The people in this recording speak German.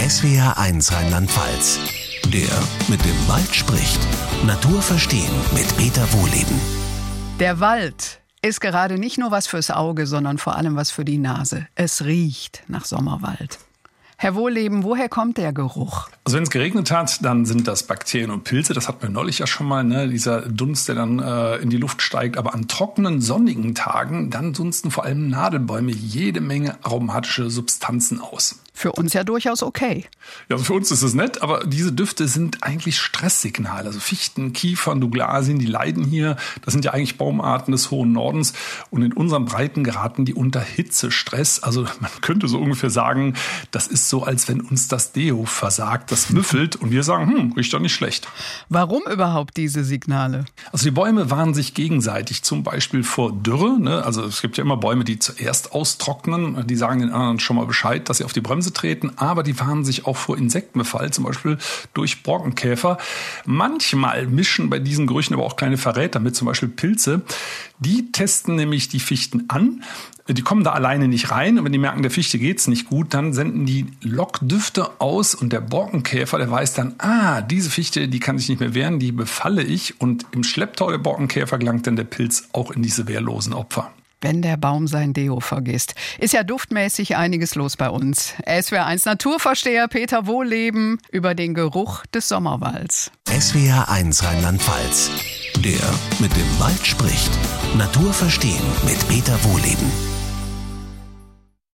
SWR1 Rheinland-Pfalz. Der mit dem Wald spricht. Natur verstehen mit Peter Wohleben. Der Wald ist gerade nicht nur was fürs Auge, sondern vor allem was für die Nase. Es riecht nach Sommerwald. Herr Wohleben, woher kommt der Geruch? Also wenn es geregnet hat, dann sind das Bakterien und Pilze. Das hatten wir neulich ja schon mal, ne? Dieser Dunst, der dann in die Luft steigt. Aber an trockenen, sonnigen Tagen, dann dunsten vor allem Nadelbäume jede Menge aromatische Substanzen aus. Für uns ja durchaus okay. Ja, für uns ist es nett, aber diese Düfte sind eigentlich Stresssignale. Also Fichten, Kiefern, Douglasien, die leiden hier. Das sind ja eigentlich Baumarten des hohen Nordens. Und in unseren Breiten geraten die unter Hitzestress. Also man könnte so ungefähr sagen, das ist so, als wenn uns das Deo versagt, das müffelt. Und wir sagen, riecht doch nicht schlecht. Warum überhaupt diese Signale? Also die Bäume warnen sich gegenseitig, zum Beispiel vor Dürre. Ne? Also es gibt ja immer Bäume, die zuerst austrocknen. Die sagen den anderen schon mal Bescheid, dass sie auf die Bremse treten, aber die warnen sich auch vor Insektenbefall, zum Beispiel durch Borkenkäfer. Manchmal mischen bei diesen Gerüchen aber auch kleine Verräter mit, zum Beispiel Pilze. Die testen nämlich die Fichten an. Die kommen da alleine nicht rein und wenn die merken, der Fichte geht's nicht gut, dann senden die Lockdüfte aus und der Borkenkäfer, der weiß dann, diese Fichte, die kann sich nicht mehr wehren, die befalle ich und im Schlepptau der Borkenkäfer gelangt dann der Pilz auch in diese wehrlosen Opfer. Wenn der Baum sein Deo vergisst. Ist ja duftmäßig einiges los bei uns. SWR1 Naturversteher Peter Wohleben über den Geruch des Sommerwalds. SWR1 Rheinland-Pfalz. Der mit dem Wald spricht. Natur verstehen mit Peter Wohleben.